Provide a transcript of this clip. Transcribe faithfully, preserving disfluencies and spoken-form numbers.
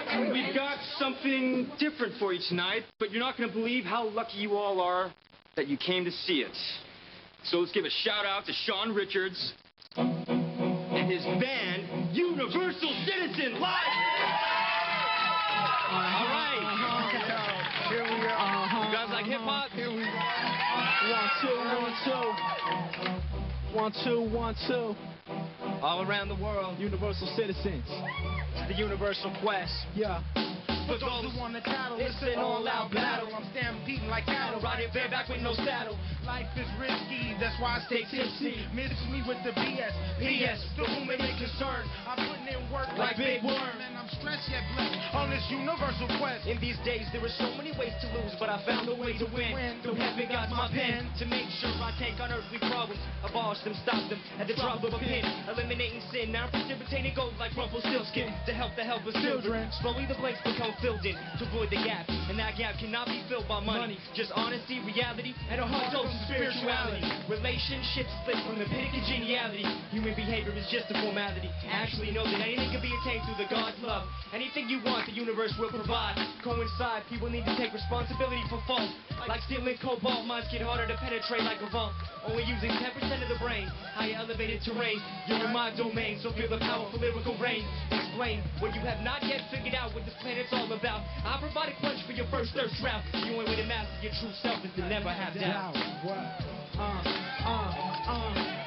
We've got something different for you tonight, but you're not going to believe how lucky you all are that you came to see it. So let's give a shout out to Sean Richards and his band, Universal Citizen, live! All right. Here we are. You guys like hip-hop? Here we go. One, two, one, two. One, two, one, two. All around the world, Universal Citizens. it's the Universal Quest. Yeah. For those who want to tattle, it's an all-out battle. I'm stampeding like cattle, riding bareback with no saddle. Life is risky, that's why I stay tipsy. Miss me with the B S. P S. To whom it may concern, I'm putting in work like, like Big Worm. And I'm stressed yet blessed on this universal quest. In these days, there are so many ways to lose, but I found a way to win. Through heaven, God's my pen to make sure I take unearthly problems, abolish them, stop them at the drop of a pin. Eliminating sin, now precipitating gold like Rumpelstiltskin to help the helpless children. Slowly the blanks become filled in to avoid the gap, and that gap cannot be filled by money. Just honesty, reality, and a hard dose of spirituality. Relationships split from the pit of congeniality. Human behavior is just a formality. Actually know that anything can be attained through the God's love. Anything you want, the universe will provide. Coincide, people need to take responsibility for faults. Like stealing cobalt, minds get harder to penetrate like a vault. Only using ten percent of the brain. Higher elevated terrain, you're in my domain, so feel the powerful lyrical rain. Explain what you have not yet figured out what this planet's all about. I provide a quench for your first thirst route. The only way to master your true self is to never have doubt. What? Uh, uh, uh.